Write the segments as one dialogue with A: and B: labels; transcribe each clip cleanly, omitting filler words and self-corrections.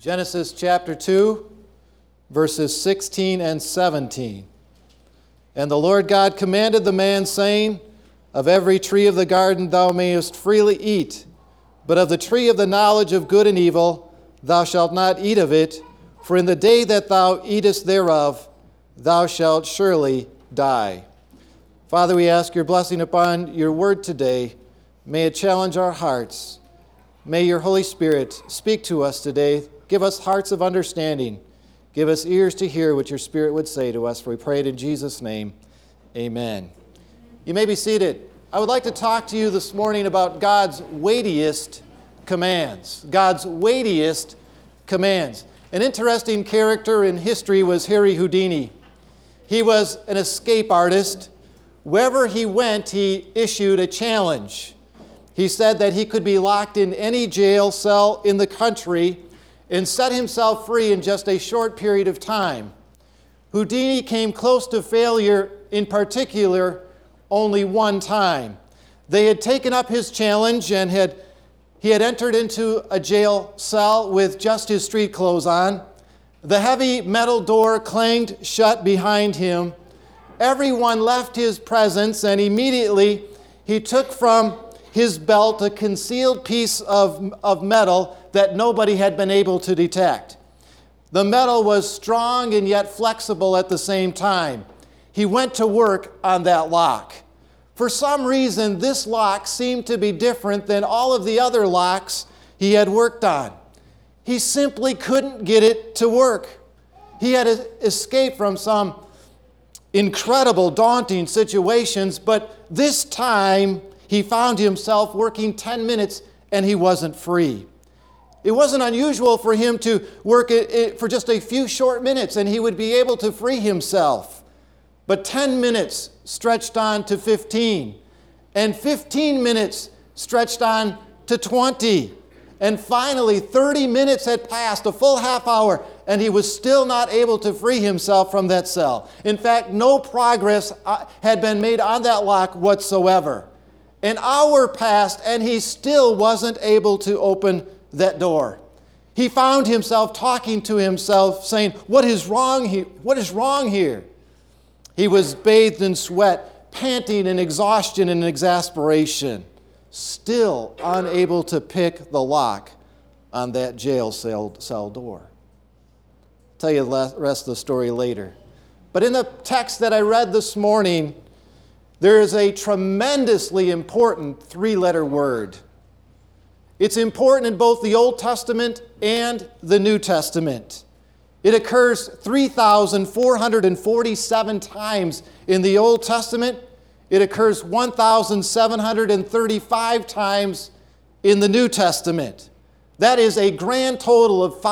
A: Genesis chapter 2, verses 16 and 17. And the Lord God commanded the man, saying, Of every tree of the garden thou mayest freely eat, but of the tree of the knowledge of good and evil thou shalt not eat of it, for in the day that thou eatest thereof thou shalt surely die. Father, we ask your blessing upon your word today. May it challenge our hearts. May your Holy Spirit speak to us today. Give us hearts of understanding. Give us ears to hear what your Spirit would say to us. For we pray it in Jesus' name. Amen. You may be seated. I would like to talk to you this morning about God's weightiest commands. God's weightiest commands. An interesting character in history was Harry Houdini. He was an escape artist. Wherever he went, he issued a challenge. He said that he could be locked in any jail cell in the country and set himself free in just a short period of time. Houdini came close to failure, in particular, only one time. They had taken up his challenge and he had entered into a jail cell with just his street clothes on. The heavy metal door clanged shut behind him. Everyone left his presence, and immediately he took from his belt a concealed piece of metal that nobody had been able to detect. The metal was strong and yet flexible at the same time. He went to work on that lock. For some reason, this lock seemed to be different than all of the other locks he had worked on. He simply couldn't get it to work. He had escaped from some incredible, daunting situations, but this time he found himself working 10 minutes and he wasn't free. It wasn't unusual for him to work for just a few short minutes and he would be able to free himself. But 10 minutes stretched on to 15, and 15 minutes stretched on to 20, and finally 30 minutes had passed, a full half hour, and he was still not able to free himself from that cell. In fact, no progress had been made on that lock whatsoever. An hour passed, and he still wasn't able to open that door. He found himself talking to himself, saying, What is wrong here? What is wrong here? He was bathed in sweat, panting in exhaustion and exasperation, still unable to pick the lock on that jail cell door. I'll tell you the rest of the story later. But in the text that I read this morning, there is a tremendously important three-letter word. It's important in both the Old Testament and the New Testament. It occurs 3,447 times in the Old Testament. It occurs 1,735 times in the New Testament. That is a grand total of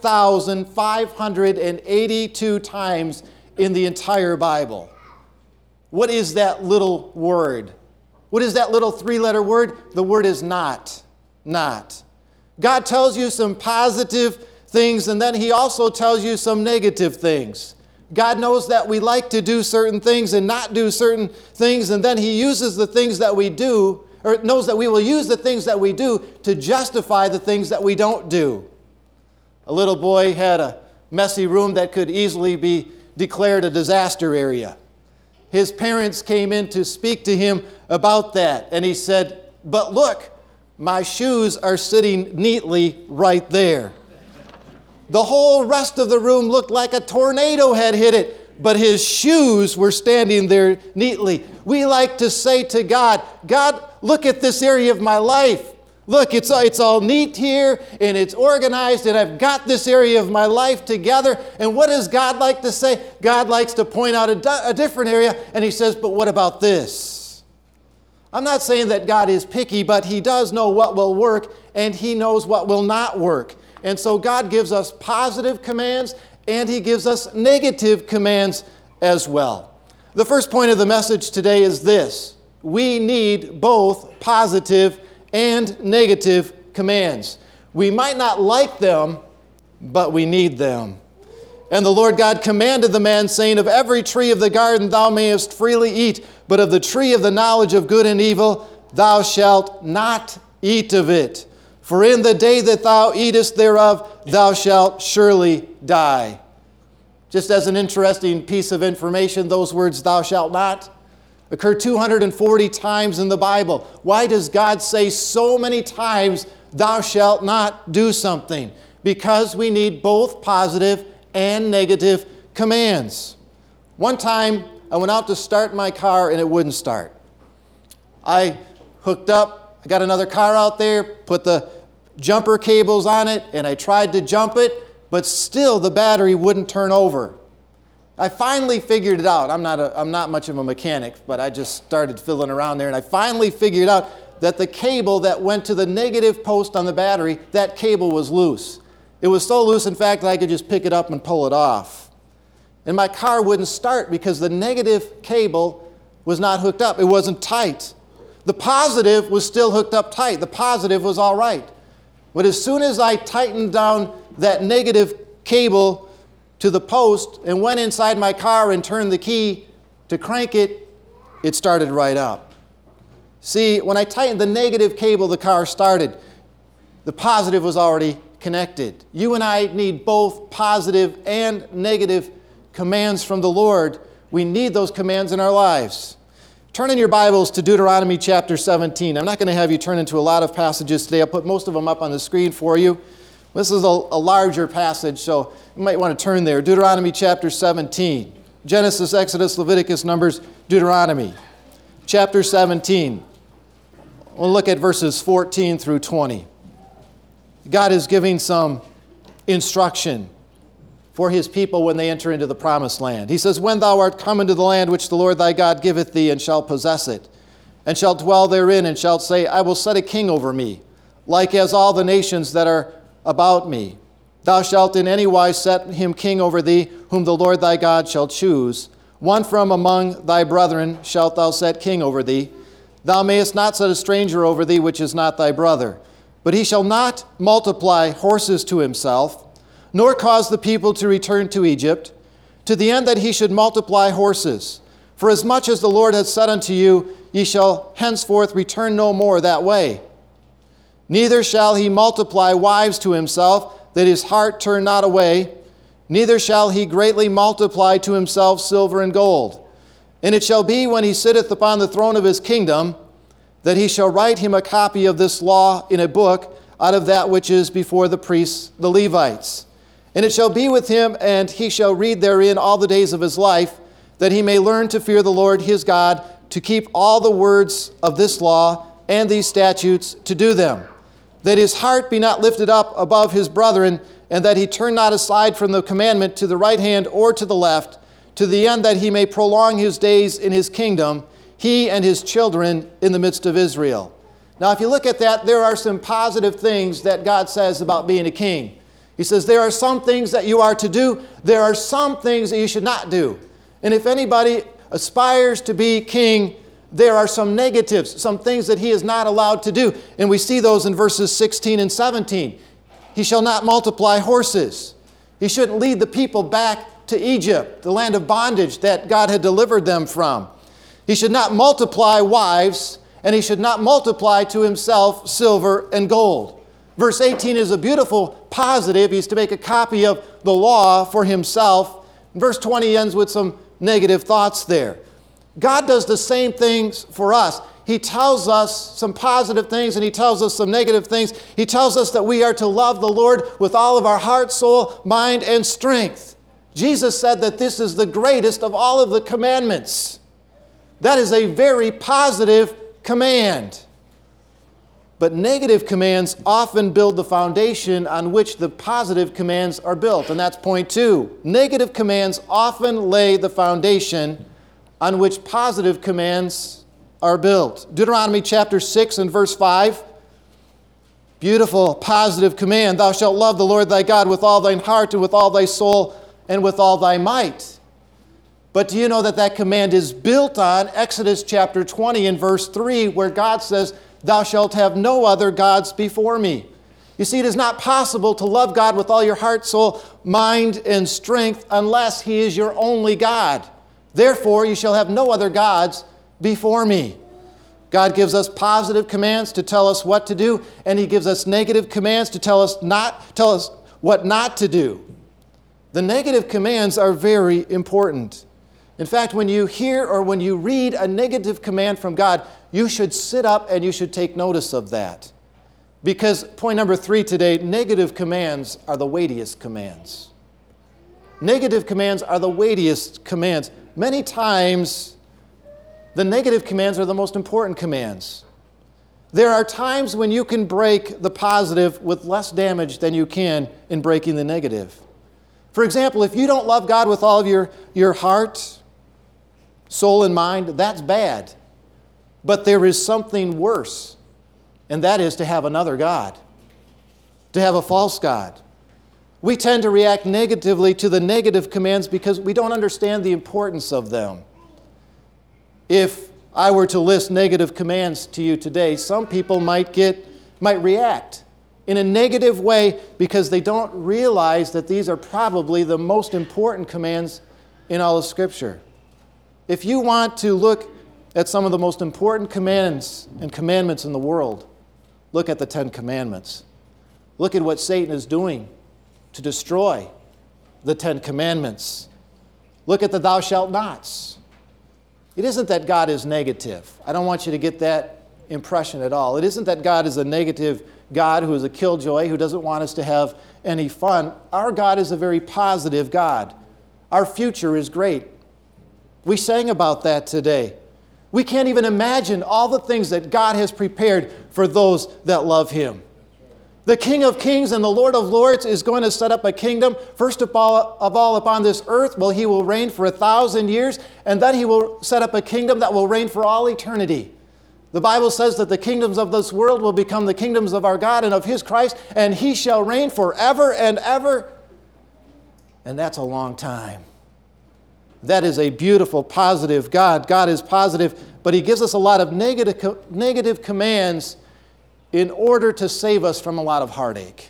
A: 5,582 times in the entire Bible. What is that little word? What is that little three-letter word? The word is not. Not. God tells you some positive things, and then he also tells you some negative things. God knows that we like to do certain things and not do certain things, and then he uses the things that we do, or knows that we will use the things that we do to justify the things that we don't do. A little boy had a messy room that could easily be declared a disaster area. His parents came in to speak to him about that, and he said, But look, my shoes are sitting neatly right there. The whole rest of the room looked like a tornado had hit it, but his shoes were standing there neatly. We like to say to God, God, look at this area of my life. Look, it's all neat here, and it's organized, and I've got this area of my life together. And what does God like to say? God likes to point out a different area, and he says, but what about this? I'm not saying that God is picky, but he does know what will work, and he knows what will not work. And so God gives us positive commands, and he gives us negative commands as well. The first point of the message today is this: we need both positive and negative commands. We might not like them, but we need them. And the Lord God commanded the man, saying, Of every tree of the garden thou mayest freely eat, but of the tree of the knowledge of good and evil thou shalt not eat of it. For in the day that thou eatest thereof, thou shalt surely die. Just as an interesting piece of information, those words, thou shalt not, occur 240 times in the Bible. Why does God say so many times, thou shalt not do something? Because we need both positive and negative commands. One time, I went out to start my car and it wouldn't start. I hooked up, I got another car out there, put the jumper cables on it, and I tried to jump it, but still the battery wouldn't turn over. I finally figured it out. I'm not much of a mechanic, but I just started fiddling around there, and I finally figured out that the cable that went to the negative post on the battery, that cable was loose. It was so loose, in fact, that I could just pick it up and pull it off. And my car wouldn't start because the negative cable was not hooked up. It wasn't tight. The positive was still hooked up tight. The positive was all right. But as soon as I tightened down that negative cable to the post and went inside my car and turned the key to crank it, it started right up. See, when I tightened the negative cable, the car started. The positive was already connected. You and I need both positive and negative commands from the Lord. We need those commands in our lives. Turn in your Bibles to Deuteronomy chapter 17. I'm not going to have you turn into a lot of passages today. I'll put most of them up on the screen for you. This is a larger passage, so you might want to turn there. Deuteronomy chapter 17. Genesis, Exodus, Leviticus, Numbers, Deuteronomy. Chapter 17. We'll look at verses 14 through 20. God is giving some instruction for his people when they enter into the promised land. He says, when thou art come into the land which the Lord thy God giveth thee, and shalt possess it, and shalt dwell therein, and shalt say, I will set a king over me, like as all the nations that are about me. Thou shalt in any wise set him king over thee, whom the Lord thy God shall choose. One from among thy brethren shalt thou set king over thee. Thou mayest not set a stranger over thee, which is not thy brother. But he shall not multiply horses to himself, nor cause the people to return to Egypt, to the end that he should multiply horses. For as much as the Lord hath said unto you, ye shall henceforth return no more that way. Neither shall he multiply wives to himself, that his heart turn not away. Neither shall he greatly multiply to himself silver and gold. And it shall be when he sitteth upon the throne of his kingdom, that he shall write him a copy of this law in a book out of that which is before the priests, the Levites. And it shall be with him, and he shall read therein all the days of his life, that he may learn to fear the Lord his God, to keep all the words of this law and these statutes, to do them. That his heart be not lifted up above his brethren, and that he turn not aside from the commandment to the right hand or to the left, to the end that he may prolong his days in his kingdom, he and his children in the midst of Israel. Now, if you look at that, there are some positive things that God says about being a king. He says there are some things that you are to do. There are some things that you should not do. And if anybody aspires to be king, there are some negatives, some things that he is not allowed to do. And we see those in verses 16 and 17. He shall not multiply horses. He shouldn't lead the people back to Egypt, the land of bondage that God had delivered them from. He should not multiply wives, and he should not multiply to himself silver and gold. Verse 18 is a beautiful positive. He's to make a copy of the law for himself. Verse 20 ends with some negative thoughts there. God does the same things for us. He tells us some positive things and he tells us some negative things. He tells us that we are to love the Lord with all of our heart, soul, mind, and strength. Jesus said that this is the greatest of all of the commandments. That is a very positive command. But negative commands often build the foundation on which the positive commands are built. And that's point 2. Negative commands often lay the foundation on which positive commands are built. Deuteronomy chapter 6 and verse 5. Beautiful positive command. Thou shalt love the Lord thy God with all thine heart and with all thy soul and with all thy might. But do you know that that command is built on Exodus chapter 20 and verse 3, where God says, thou shalt have no other gods before me. You see, it is not possible to love God with all your heart, soul, mind, and strength unless he is your only God. Therefore, you shall have no other gods before me. God gives us positive commands to tell us what to do, and He gives us negative commands to tell us what not to do. The negative commands are very important. In fact, when you hear or when you read a negative command from God, you should sit up and you should take notice of that. Because point number 3 today, negative commands are the weightiest commands. Negative commands are the weightiest commands. Many times, the negative commands are the most important commands. There are times when you can break the positive with less damage than you can in breaking the negative. For example, if you don't love God with all of your heart, soul, and mind, that's bad. But there is something worse, and that is to have another God, to have a false God. We tend to react negatively to the negative commands because we don't understand the importance of them. If I were to list negative commands to you today, some people might react in a negative way because they don't realize that these are probably the most important commands in all of Scripture. If you want to look at some of the most important commands and commandments in the world, look at the 10 Commandments. Look at what Satan is doing to destroy the 10 Commandments. Look at the thou shalt nots. It isn't that God is negative. I don't want you to get that impression at all. It isn't that God is a negative God who is a killjoy, who doesn't want us to have any fun. Our God is a very positive God. Our future is great. We sang about that today. We can't even imagine all the things that God has prepared for those that love Him. The King of Kings and the Lord of Lords is going to set up a kingdom, first of all upon this earth. Well, He will reign for 1,000 years, and then He will set up a kingdom that will reign for all eternity. The Bible says that the kingdoms of this world will become the kingdoms of our God and of His Christ, and He shall reign forever and ever. And that's a long time. That is a beautiful, positive God. God is positive, but He gives us a lot of negative commands in order to save us from a lot of heartache.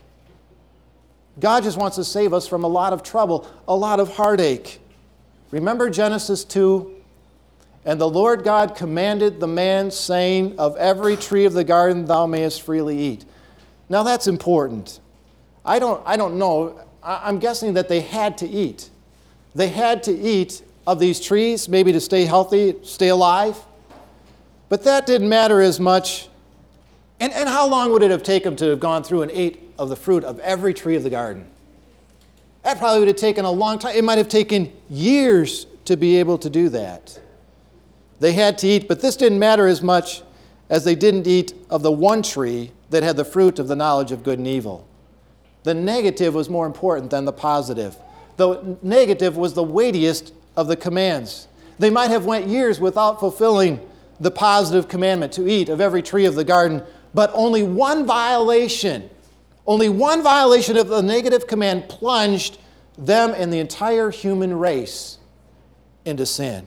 A: God just wants to save us from a lot of trouble, a lot of heartache. Remember Genesis 2? And the Lord God commanded the man, saying, of every tree of the garden thou mayest freely eat. Now that's important. I don't know. I'm guessing that they had to eat. They had to eat of these trees, maybe to stay healthy, stay alive. But that didn't matter as much. And how long would it have taken to have gone through and ate of the fruit of every tree of the garden? That probably would have taken a long time. It might have taken years to be able to do that. They had to eat, but this didn't matter as much as they didn't eat of the one tree that had the fruit of the knowledge of good and evil. The negative was more important than the positive. The negative was the weightiest of the commands. They might have went years without fulfilling the positive commandment to eat of every tree of the garden, but only one violation of the negative command plunged them and the entire human race into sin.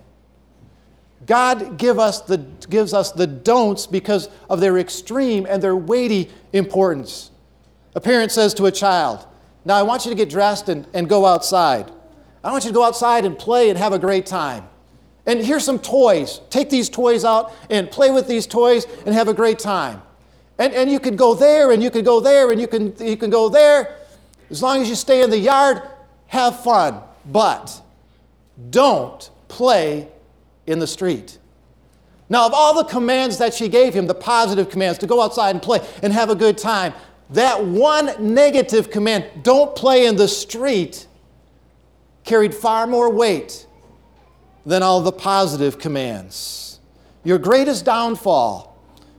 A: God gives us the don'ts because of their extreme and their weighty importance. A parent says to a child, now I want you to get dressed and go outside. I want you to go outside and play and have a great time. And here's some toys. Take these toys out and play with these toys and have a great time. And you could go there and you could go there and you can go there. As long as you stay in the yard, have fun. But don't play in the street. Now, of all the commands that she gave him, the positive commands to go outside and play and have a good time, that one negative command, don't play in the street, carried far more weight than all the positive commands. Your greatest downfall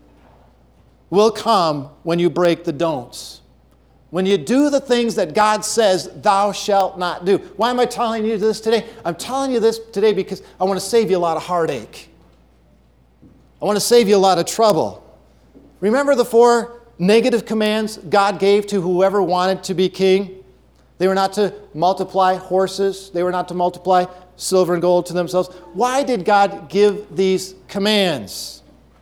A: will come when you break the don'ts. When you do the things that God says thou shalt not do. Why am I telling you this today? I'm telling you this today because I want to save you a lot of heartache. I want to save you a lot of trouble. Remember the 4 negative commands God gave to whoever wanted to be king? They were not to multiply horses. They were not to multiply silver and gold to themselves. Why did God give these commands?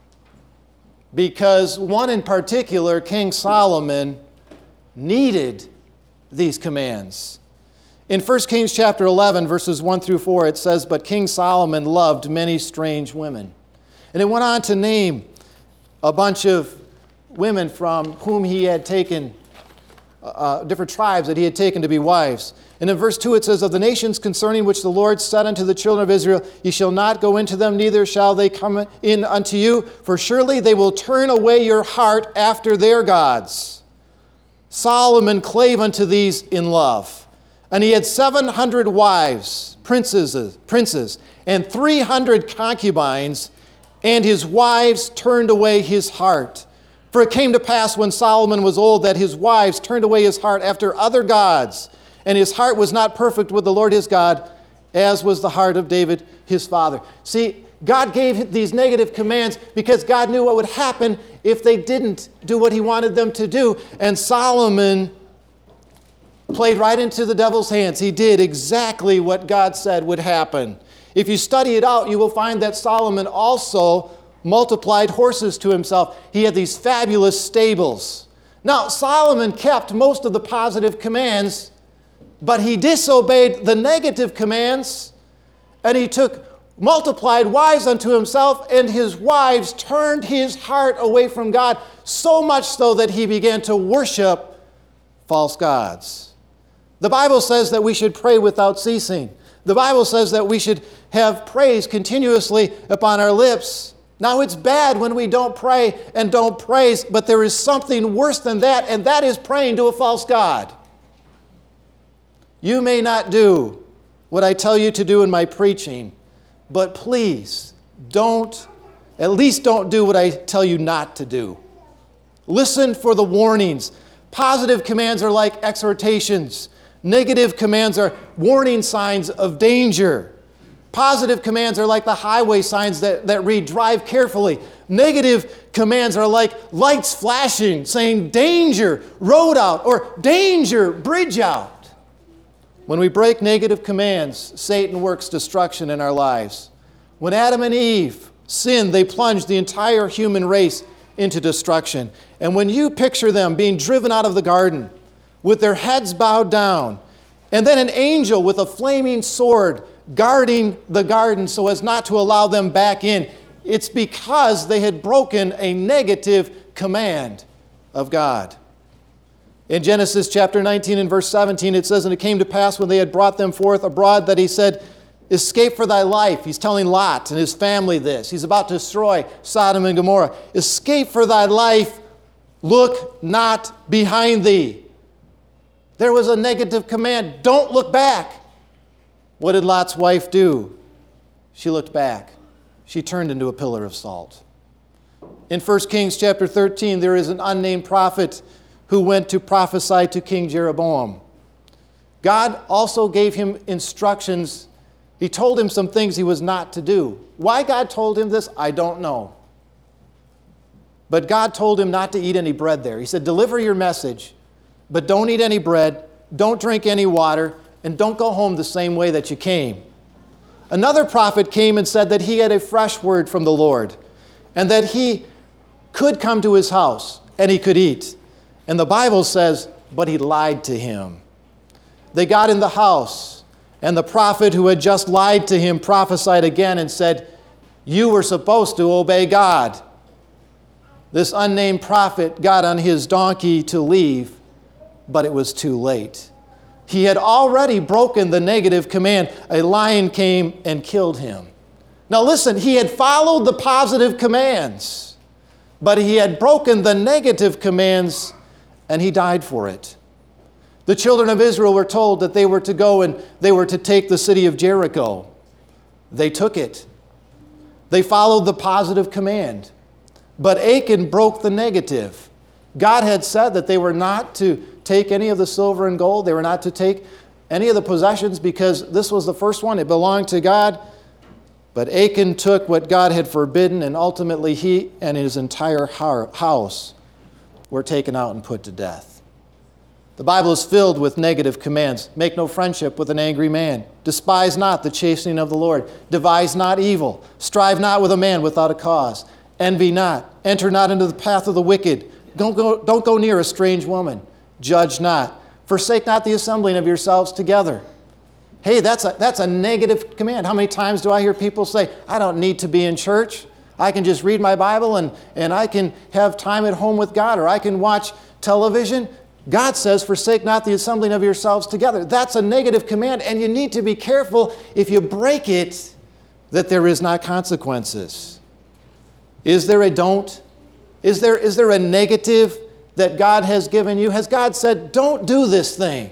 A: Because one in particular, King Solomon, needed these commands. In 1 Kings chapter 11, verses 1 through 4, it says, but King Solomon loved many strange women. And it went on to name a bunch of women from whom he had taken, different tribes that he had taken to be wives. And in verse 2 it says, of the nations concerning which the Lord said unto the children of Israel, ye shall not go into them, neither shall they come in unto you, for surely they will turn away your heart after their gods. Solomon clave unto these in love. And he had 700 wives, princes, and 300 concubines, and his wives turned away his heart. For it came to pass when Solomon was old that his wives turned away his heart after other gods, and his heart was not perfect with the Lord his God, as was the heart of David his father. See, God gave these negative commands because God knew what would happen if they didn't do what he wanted them to do. And Solomon played right into the devil's hands. He did exactly what God said would happen. If you study it out, you will find that Solomon also multiplied horses to himself. He had these fabulous stables. Now, Solomon kept most of the positive commands, but he disobeyed the negative commands, and he took multiplied wives unto himself, and his wives turned his heart away from God, so much so that he began to worship false gods. The Bible says that we should pray without ceasing. The Bible says that we should have praise continuously upon our lips. Now, it's bad when we don't pray and don't praise, but there is something worse than that, and that is praying to a false god. You may not do what I tell you to do in my preaching, but please at least don't do what I tell you not to do. Listen for the warnings. Positive commands are like exhortations. Negative commands are warning signs of danger. Positive commands are like the highway signs that read, drive carefully. Negative commands are like lights flashing, saying, danger, road out, or danger, bridge out. When we break negative commands, Satan works destruction in our lives. When Adam and Eve sinned, they plunged the entire human race into destruction. And when you picture them being driven out of the garden with their heads bowed down, and then an angel with a flaming sword guarding the garden so as not to allow them back in, it's because they had broken a negative command of God. In Genesis chapter 19 and verse 17, it says, and it came to pass when they had brought them forth abroad that he said, escape for thy life. He's telling Lot and his family this. He's about to destroy Sodom and Gomorrah. Escape for thy life, look not behind thee. There was a negative command, don't look back. What did Lot's wife do? She looked back. She turned into a pillar of salt. In 1 Kings chapter 13, there is an unnamed prophet who went to prophesy to King Jeroboam. God also gave him instructions. He told him some things he was not to do. Why God told him this, I don't know. But God told him not to eat any bread there. He said, deliver your message, but don't eat any bread, don't drink any water, and don't go home the same way that you came. Another prophet came and said that he had a fresh word from the Lord, and that he could come to his house and he could eat. And the Bible says, but he lied to him. They got in the house, and the prophet who had just lied to him prophesied again and said, you were supposed to obey God. This unnamed prophet got on his donkey to leave, but it was too late. He had already broken the negative command. A lion came and killed him. Now listen, he had followed the positive commands, but he had broken the negative commands, and he died for it. The children of Israel were told that they were to go and they were to take the city of Jericho. They took it. They followed the positive command. But Achan broke the negative. God had said that they were not to take any of the silver and gold. They were not to take any of the possessions because this was the first one. It belonged to God. But Achan took what God had forbidden, and ultimately he and his entire house were taken out and put to death. The Bible is filled with negative commands. Make no friendship with an angry man. Despise not the chastening of the Lord. Devise not evil. Strive not with a man without a cause. Envy not. Enter not into the path of the wicked. Don't go near a strange woman. Judge not. Forsake not the assembling of yourselves together. Hey, that's a negative command. How many times do I hear people say, I don't need to be in church. I can just read my Bible and I can have time at home with God, or I can watch television. God says, forsake not the assembling of yourselves together. That's a negative command, and you need to be careful if you break it that there is not consequences. Is there a don't? Is there a negative that God has given you? Has God said, don't do this thing?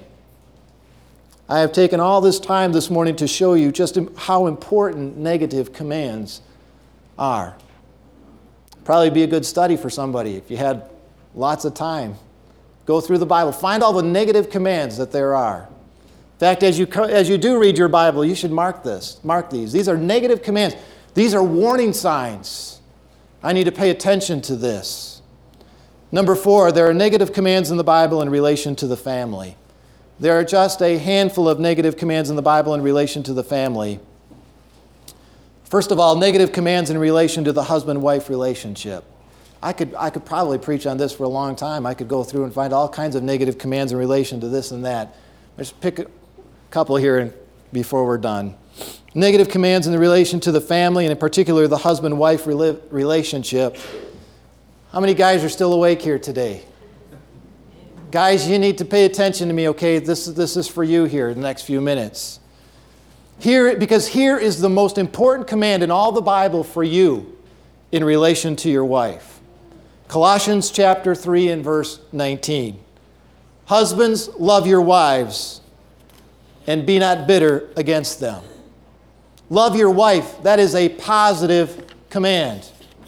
A: I have taken all this time this morning to show you just how important negative commands are. Probably be a good study for somebody if you had lots of time. Go through the Bible. Find all the negative commands that there are. In fact, as you do read your Bible, you should mark these. These are negative commands. These are warning signs. I need to pay attention to this. Number 4, there are negative commands in the Bible in relation to the family. There are just a handful of negative commands in the Bible in relation to the family. First of all, negative commands in relation to the husband-wife relationship. I could probably preach on this for a long time. I could go through and find all kinds of negative commands in relation to this and that. Let's pick a couple here before we're done. Negative commands in relation to the family, and in particular the husband-wife relationship. How many guys are still awake here today? Guys, you need to pay attention to me, okay? This is for you here in the next few minutes. Because here is the most important command in all the Bible for you in relation to your wife. Colossians chapter 3 and verse 19. Husbands, love your wives and be not bitter against them. Love your wife, that is a positive command.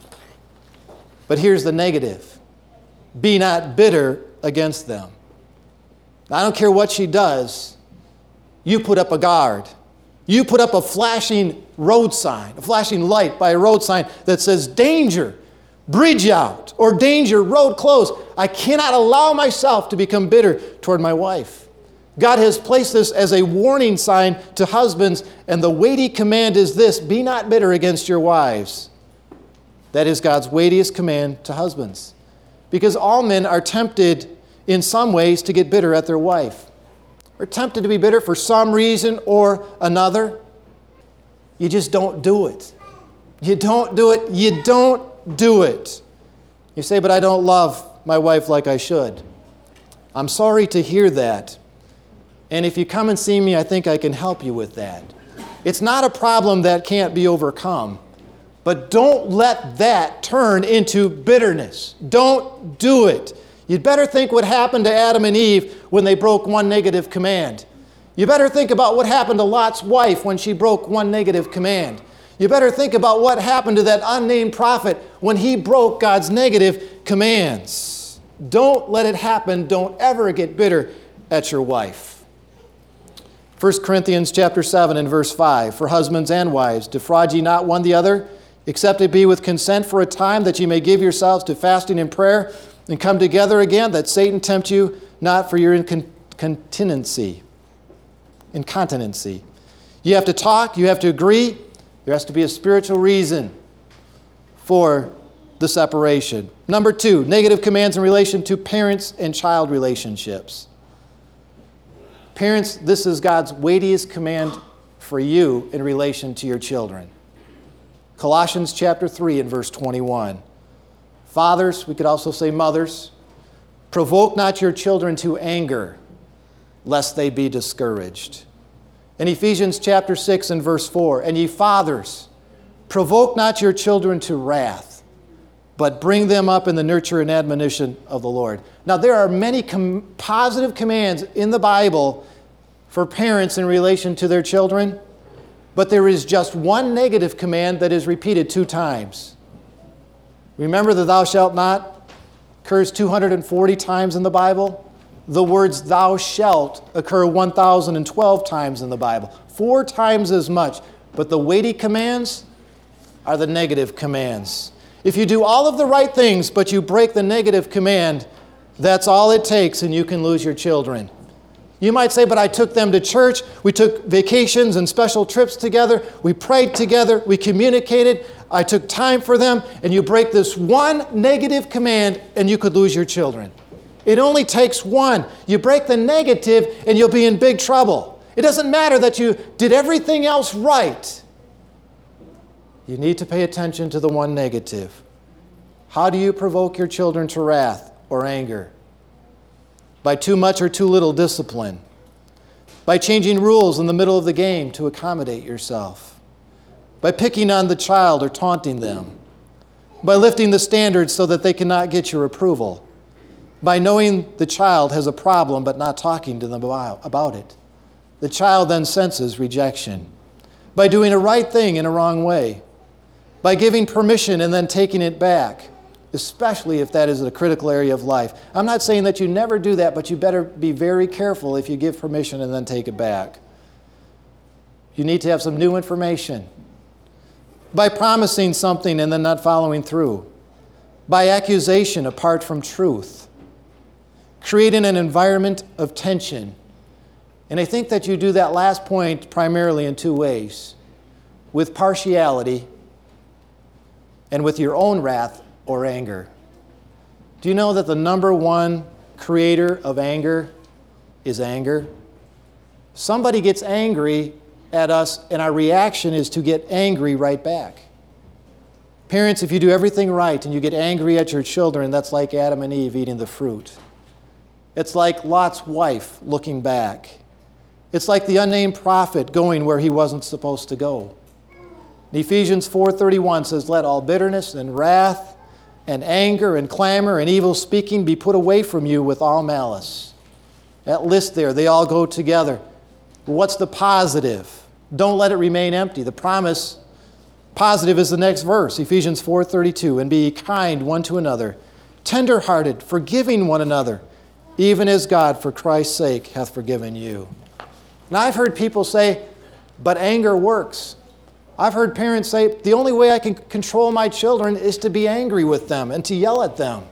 A: But here's the negative. Be not bitter against them. I don't care what she does. You put up a guard. You put up a flashing road sign, a flashing light by a road sign that says, danger, bridge out, or danger, road closed. I cannot allow myself to become bitter toward my wife. God has placed this as a warning sign to husbands, and the weighty command is this: be not bitter against your wives. That is God's weightiest command to husbands. Because all men are tempted in some ways to get bitter at their wife. Or tempted to be bitter for some reason or another. You just don't do it. You don't do it. You don't do it. You say, but I don't love my wife like I should. I'm sorry to hear that. And if you come and see me, I think I can help you with that. It's not a problem that can't be overcome. But don't let that turn into bitterness. Don't do it. You'd better think what happened to Adam and Eve when they broke one negative command. You better think about what happened to Lot's wife when she broke one negative command. You better think about what happened to that unnamed prophet when he broke God's negative commands. Don't let it happen. Don't ever get bitter at your wife. 1 Corinthians chapter 7 and verse 5, for husbands and wives, defraud ye not one the other, except it be with consent for a time, that ye may give yourselves to fasting and prayer, and come together again, that Satan tempt you not for your incontinency. You have to talk, you have to agree. There has to be a spiritual reason for the separation. Number 2, negative commands in relation to parents and child relationships. Parents, this is God's weightiest command for you in relation to your children. Colossians chapter 3 and verse 21. Fathers, we could also say mothers, provoke not your children to anger, lest they be discouraged. In Ephesians chapter 6 and verse 4, and ye fathers, provoke not your children to wrath, but bring them up in the nurture and admonition of the Lord. Now, there are many positive commands in the Bible for parents in relation to their children, but there is just one negative command that is repeated 2 times. Remember the thou shalt not occurs 240 times in the Bible? The words thou shalt occur 1,012 times in the Bible. 4 times as much. But the weighty commands are the negative commands. If you do all of the right things, but you break the negative command, that's all it takes, and you can lose your children. You might say, but I took them to church, we took vacations and special trips together, we prayed together, we communicated, I took time for them, and you break this one negative command, and you could lose your children. It only takes one. You break the negative, and you'll be in big trouble. It doesn't matter that you did everything else right. You need to pay attention to the one negative. How do you provoke your children to wrath or anger? By too much or too little discipline. By changing rules in the middle of the game to accommodate yourself. By picking on the child or taunting them. By lifting the standards so that they cannot get your approval. By knowing the child has a problem but not talking to them about it. The child then senses rejection. By doing a right thing in a wrong way. By giving permission and then taking it back, especially if that is a critical area of life. I'm not saying that you never do that, but you better be very careful if you give permission and then take it back. You need to have some new information. By promising something and then not following through. By accusation apart from truth. Creating an environment of tension. And I think that you do that last point primarily in two ways. With partiality and with your own wrath or anger. Do you know that the number one creator of anger is anger? Somebody gets angry at us and our reaction is to get angry right back. Parents, if you do everything right and you get angry at your children, that's like Adam and Eve eating the fruit. It's like Lot's wife looking back. It's like the unnamed prophet going where he wasn't supposed to go. Ephesians 4:31 says, "Let all bitterness and wrath and anger and clamor and evil speaking be put away from you with all malice." That list there, they all go together. What's the positive? Don't let it remain empty. The promise positive is the next verse, Ephesians 4:32, "And be kind one to another, tender-hearted, forgiving one another, even as God for Christ's sake hath forgiven you." Now I've heard people say, but anger works. I've heard parents say, the only way I can control my children is to be angry with them and to yell at them.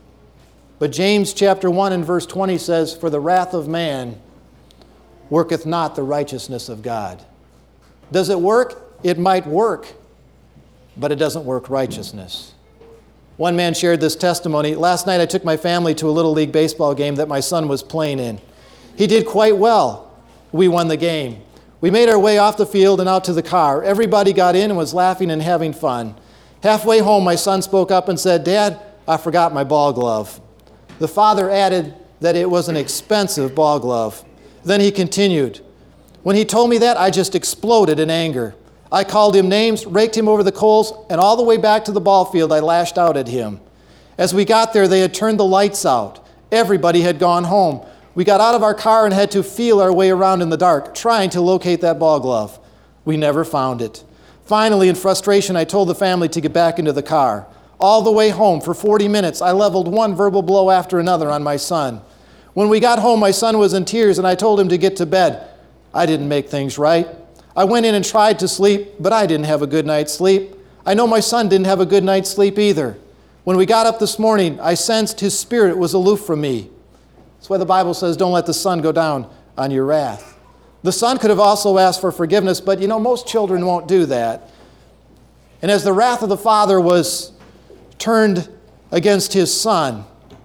A: But James chapter 1 and verse 20 says, "For the wrath of man worketh not the righteousness of God." Does it work? It might work, but it doesn't work righteousness. One man shared this testimony. "Last night I took my family to a Little League baseball game that my son was playing in. He did quite well. We won the game. We made our way off the field and out to the car. Everybody got in and was laughing and having fun. Halfway home, my son spoke up and said, 'Dad, I forgot my ball glove.' The father added that it was an expensive ball glove. Then he continued, 'When he told me that, I just exploded in anger. I called him names, raked him over the coals, and all the way back to the ball field, I lashed out at him. As we got there, they had turned the lights out. Everybody had gone home. We got out of our car and had to feel our way around in the dark, trying to locate that ball glove. We never found it. Finally, in frustration, I told the family to get back into the car. All the way home, for 40 minutes, I leveled one verbal blow after another on my son. When we got home, my son was in tears, and I told him to get to bed. I didn't make things right. I went in and tried to sleep, but I didn't have a good night's sleep. I know my son didn't have a good night's sleep either. When we got up this morning, I sensed his spirit was aloof from me." That's why the Bible says, "Don't let the sun go down on your wrath." The son could have also asked for forgiveness, but most children won't do that. And as the wrath of the father was turned against his son's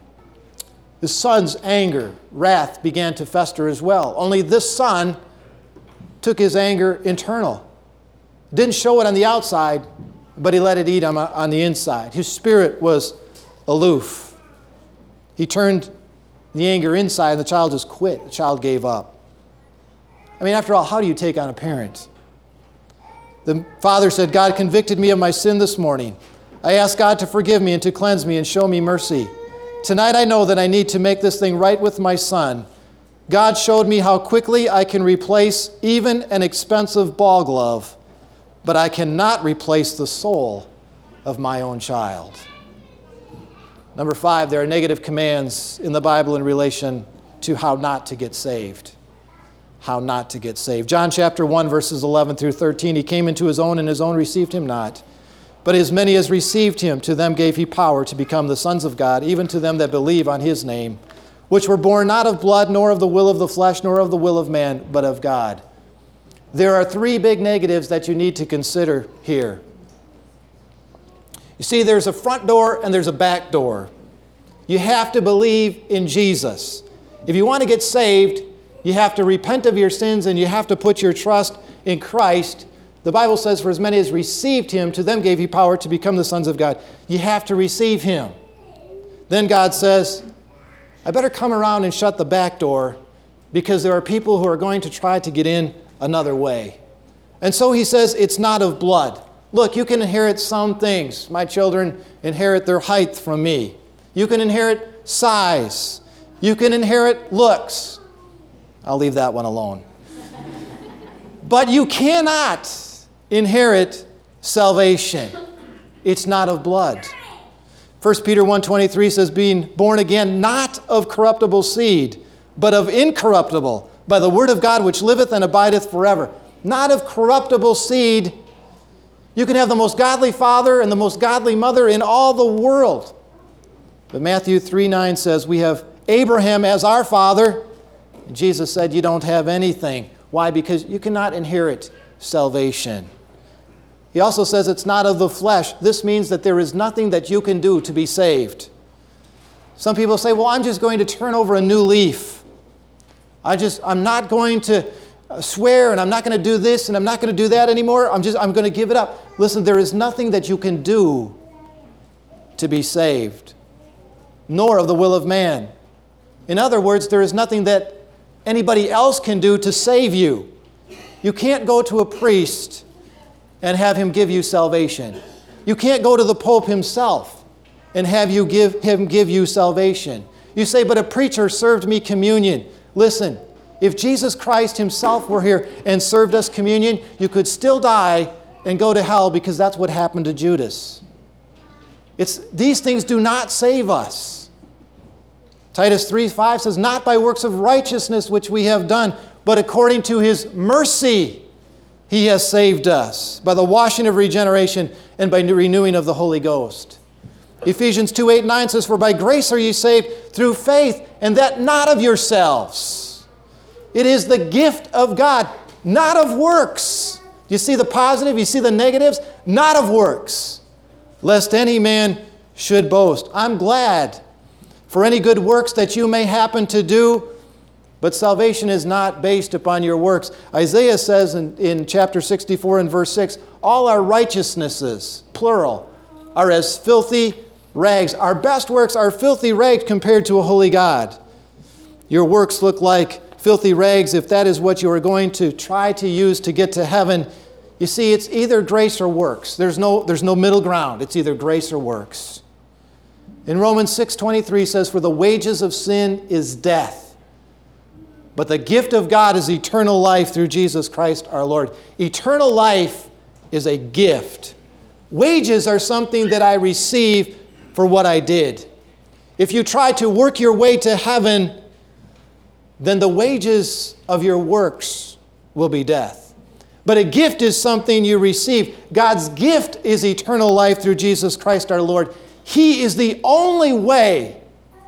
A: anger, wrath began to fester as well. Only this son took his anger internal. Didn't show it on the outside, but he let it eat him on the inside. His spirit was aloof. He turned the anger inside, and the child just quit. The child gave up. After all, how do you take on a parent? The father said, "God convicted me of my sin this morning. I asked God to forgive me and to cleanse me and show me mercy. Tonight I know that I need to make this thing right with my son. God showed me how quickly I can replace even an expensive ball glove, but I cannot replace the soul of my own child." Number 5, there are negative commands in the Bible in relation to how not to get saved. How not to get saved. John chapter 1, verses 11 through 13, "He came into his own, and his own received him not. But as many as received him, to them gave he power to become the sons of God, even to them that believe on his name, which were born not of blood, nor of the will of the flesh, nor of the will of man, but of God." There are 3 big negatives that you need to consider here. You see, there's a front door and there's a back door. You have to believe in Jesus. If you want to get saved, you have to repent of your sins and you have to put your trust in Christ The Bible says, for as many as received him, to them gave he power to become the sons of God. You have to receive him. Then God says, I better come around and shut the back door because there are people who are going to try to get in another way. And so he says, it's not of blood. Look, you can inherit some things. My children inherit their height from me. You can inherit size. You can inherit looks. I'll leave that one alone. But you cannot inherit salvation. It's not of blood. 1 Peter 1:23 says, being born again, not of corruptible seed, but of incorruptible, by the word of God which liveth and abideth forever. Not of corruptible seed. You can have the most godly father and the most godly mother in all the world. But Matthew 3:9 says, we have Abraham as our father. And Jesus said, you don't have anything. Why? Because you cannot inherit salvation. He also says it's not of the flesh. This means that there is nothing that you can do to be saved. Some people say, well, I'm just going to turn over a new leaf. I'm not going to swear, and I'm not going to do this, and I'm not going to do that anymore. I'm going to give it up. Listen, there is nothing that you can do to be saved, nor of the will of man. In other words, there is nothing that anybody else can do to save you. You can't go to a priest and have him give you salvation. You can't go to the Pope himself and have him give you salvation. You say, but a preacher served me communion. Listen, if Jesus Christ himself were here and served us communion, you could still die and go to hell because that's what happened to Judas. These things do not save us. Titus 3:5 says, not by works of righteousness which we have done, but according to his mercy he has saved us, by the washing of regeneration and by the renewing of the Holy Ghost. Ephesians 2:8-9 says, for by grace are ye saved through faith, and that not of yourselves. It is the gift of God, not of works. You see the positive, you see the negatives? Not of works, lest any man should boast. I'm glad for any good works that you may happen to do, but salvation is not based upon your works. Isaiah says in chapter 64 and verse 6, all our righteousnesses, plural, are as filthy rags. Our best works are filthy rags compared to a holy God. Your works look like filthy rags if that is what you are going to try to use to get to heaven. You see, it's either grace or works. There's no middle ground. It's either grace or works. In Romans 6:23 says, for the wages of sin is death, but the gift of God is eternal life through Jesus Christ our Lord. Eternal life is a gift. Wages are something that I receive for what I did. If you try to work your way to heaven, then the wages of your works will be death. But a gift is something you receive. God's gift is eternal life through Jesus Christ our Lord. He is the only way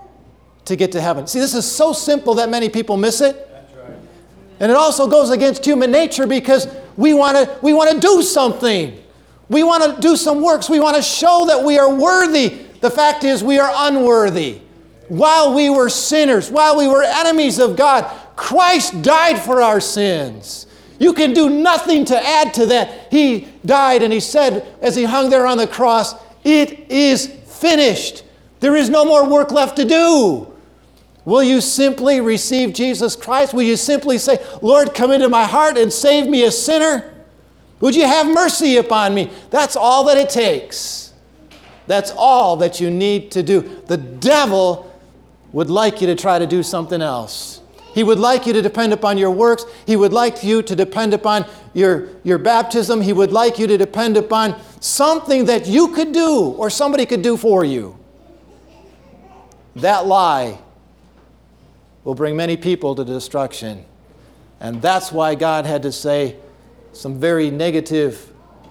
A: to get to heaven. See, this is so simple that many people miss it. That's right. And it also goes against human nature because we want to do something. We want to do some works. We want to show that we are worthy. The fact is we are unworthy. While we were sinners, while we were enemies of God, Christ died for our sins. You can do nothing to add to that. He died and he said as he hung there on the cross, it is finished. There is no more work left to do. Will you simply receive Jesus Christ? Will you simply say, Lord, come into my heart and save me a sinner? Would you have mercy upon me? That's all that it takes. That's all that you need to do. The devil would like you to try to do something else. He would like you to depend upon your works. He would like you to depend upon your baptism. He would like you to depend upon something that you could do or somebody could do for you. That lie will bring many people to destruction. And that's why God had to say some very negative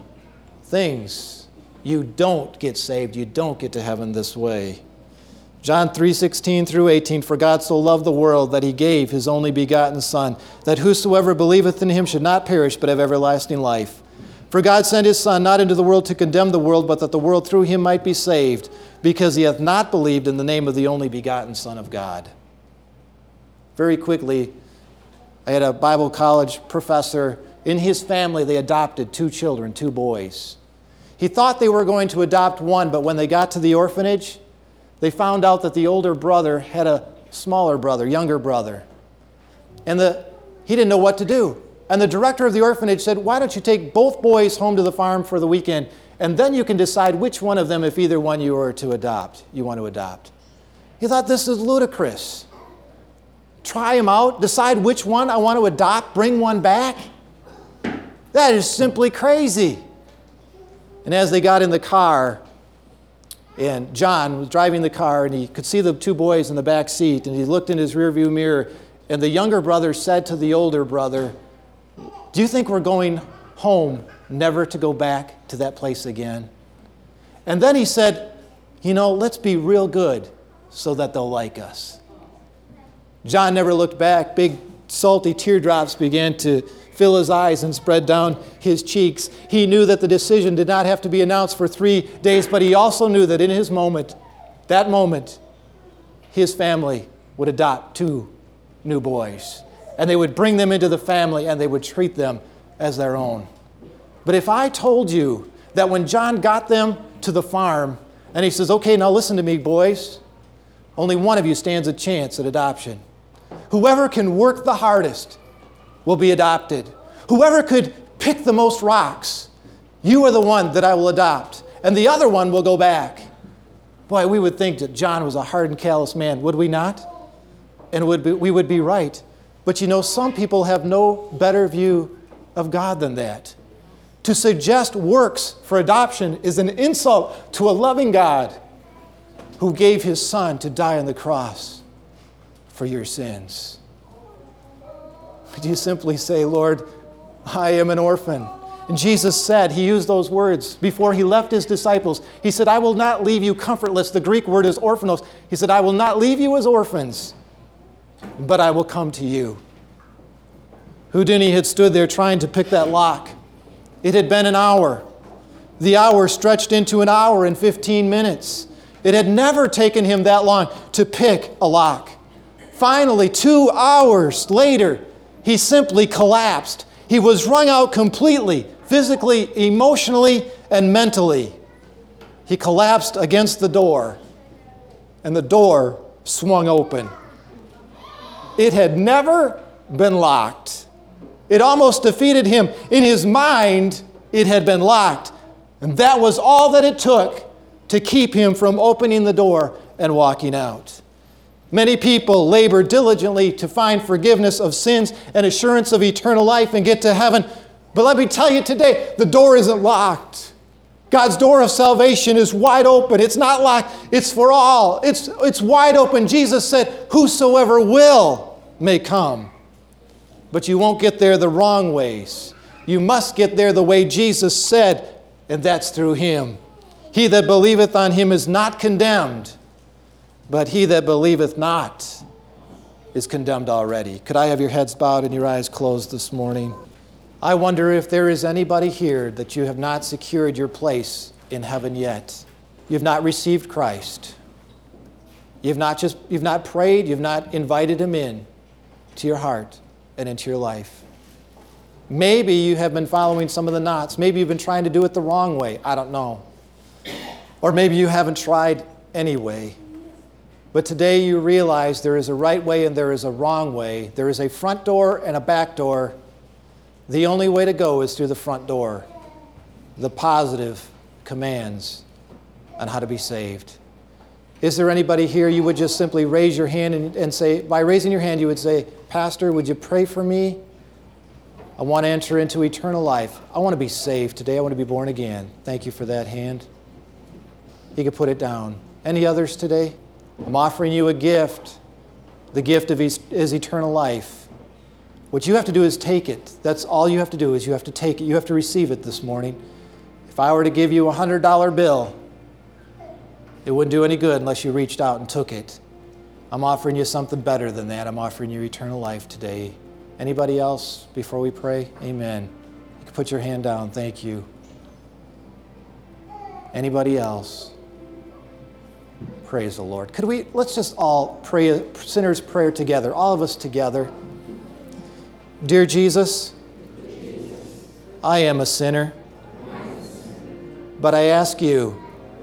A: things. You don't get saved. You don't get to heaven this way. John 3:16-18, for God so loved the world that he gave his only begotten Son, that whosoever believeth in him should not perish, but have everlasting life. For God sent his Son not into the world to condemn the world, but that the world through him might be saved, because he hath not believed in the name of the only begotten Son of God. Very quickly, I had a Bible college professor In his family, they adopted 2 children, 2 boys. He thought they were going to adopt one, but when they got to the orphanage, they found out that the older brother had a smaller brother, younger brother. And he didn't know what to do. And the director of the orphanage said, why don't you take both boys home to the farm for the weekend, and then you can decide which one of them, if either one you want to adopt. He thought, this is ludicrous. Try them out, decide which one I want to adopt, bring one back. That is simply crazy. And as they got in the car, and John was driving the car, and he could see the 2 boys in the back seat, and he looked in his rearview mirror, and the younger brother said to the older brother, do you think we're going home, never to go back to that place again? And then he said, let's be real good so that they'll like us. John never looked back. Big salty teardrops began to fill his eyes and spread down his cheeks. He knew that the decision did not have to be announced for 3 days, but he also knew that in his moment, that moment, his family would adopt 2 new boys. And they would bring them into the family and they would treat them as their own. But if I told you that when John got them to the farm and he says, okay, now listen to me, boys. Only one of you stands a chance at adoption. Whoever can work the hardest will be adopted. Whoever could pick the most rocks, you are the one that I will adopt, and the other one will go back. Boy, we would think that John was a hard and callous man, would we not? And we would be right. But some people have no better view of God than that. To suggest works for adoption is an insult to a loving God who gave his Son to die on the cross for your sins. Would you simply say, Lord, I am an orphan? And Jesus said, he used those words before he left his disciples. He said, I will not leave you comfortless. The Greek word is orphanos. He said, I will not leave you as orphans, but I will come to you. Houdini had stood there trying to pick that lock. It had been an hour. The hour stretched into an hour and 15 minutes. It had never taken him that long to pick a lock. Finally, 2 hours later, he simply collapsed. He was wrung out completely, physically, emotionally, and mentally. He collapsed against the door, and the door swung open. It had never been locked. It almost defeated him. In his mind, it had been locked. And that was all that it took to keep him from opening the door and walking out. Many people labor diligently to find forgiveness of sins and assurance of eternal life and get to heaven. But let me tell you today, the door isn't locked. God's door of salvation is wide open. It's not locked. It's for all. It's wide open. Jesus said, whosoever will may come. But you won't get there the wrong ways. You must get there the way Jesus said, and that's through him. He that believeth on him is not condemned, but he that believeth not is condemned already. Could I have your heads bowed and your eyes closed this morning? I wonder if there is anybody here that you have not secured your place in heaven yet. You've not received Christ. You've not prayed, you've not invited him in to your heart and into your life. Maybe you have been following some of the knots. Maybe you've been trying to do it the wrong way. I don't know. Or maybe you haven't tried anyway. But today you realize there is a right way and there is a wrong way. There is a front door and a back door. The only way to go is through the front door. The positive commands on how to be saved. Is there anybody here you would just simply raise your hand and say, by raising your hand you would say, Pastor, would you pray for me? I want to enter into eternal life. I want to be saved today. I want to be born again. Thank you for that hand. You can put it down. Any others today? I'm offering you a gift. The gift of is eternal life. What you have to do is take it. That's all you have to do is you have to take it. You have to receive it this morning. If I were to give you a $100 bill, it wouldn't do any good unless you reached out and took it. I'm offering you something better than that. I'm offering you eternal life today. Anybody else before we pray? Amen. You can put your hand down. Thank you. Anybody else? Praise the Lord. Let's just all pray a sinner's prayer together, all of us together. Dear Jesus, I am a sinner, but I ask you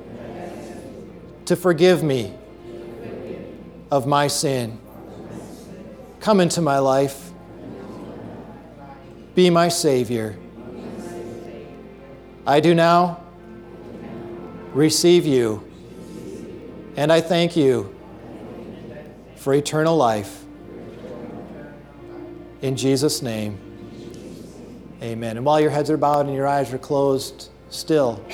A: to forgive me of my sin. Come into my life. Be my Savior. I do now receive you, and I thank you for eternal life. In Jesus' name, amen. And while your heads are bowed and your eyes are closed still,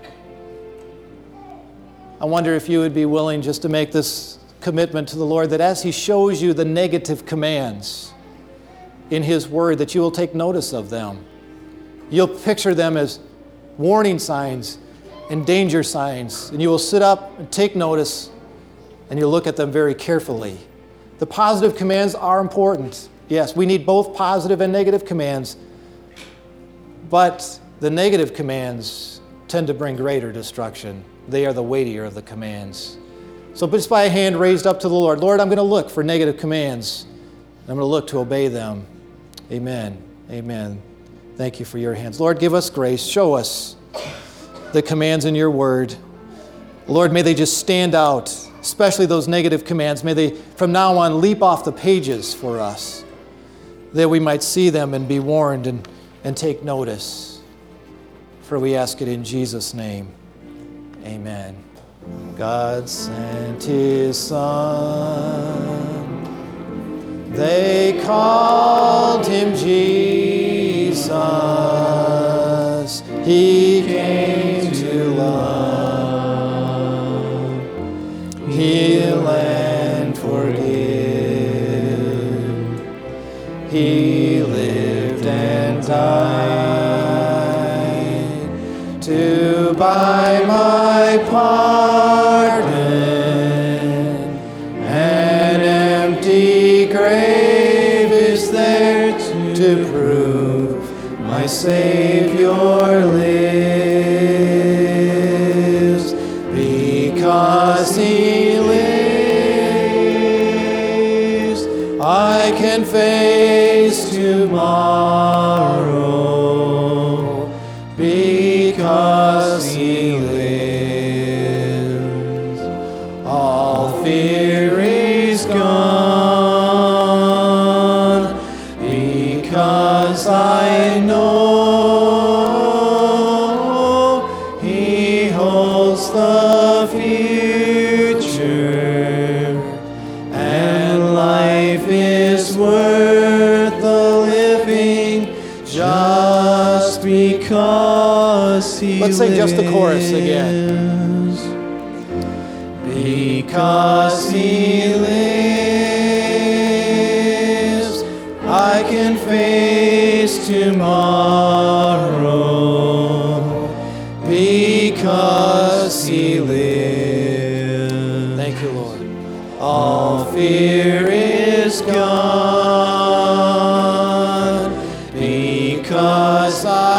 A: I wonder if you would be willing just to make this commitment to the Lord, that as He shows you the negative commands in His Word, that you will take notice of them. You'll picture them as warning signs and danger signs, and you will sit up and take notice, and you'll look at them very carefully. The positive commands are important. Yes, we need both positive and negative commands, but the negative commands tend to bring greater destruction. They are the weightier of the commands. So just by a hand raised up to the Lord, Lord, I'm going to look for negative commands. I'm going to look to obey them. Amen. Amen. Thank you for your hands. Lord, give us grace. Show us the commands in your word. Lord, may they just stand out, especially those negative commands. May they, from now on, leap off the pages for us, that we might see them and be warned and take notice. For we ask it in Jesus' name. Amen. God sent His Son. They called Him Jesus. He came to love, heal, and forgive. He lived and died to buy my pardon. An empty grave is there to prove my Savior lives. Because He lives, I can face tomorrow. Because He lives, all fear is gone. Because I know He holds the future, and life is worth the living just because He lives. Let's sing just the chorus again. Because He lives, I can face tomorrow. Because He lives. Thank you, Lord. All fear is gone. Because I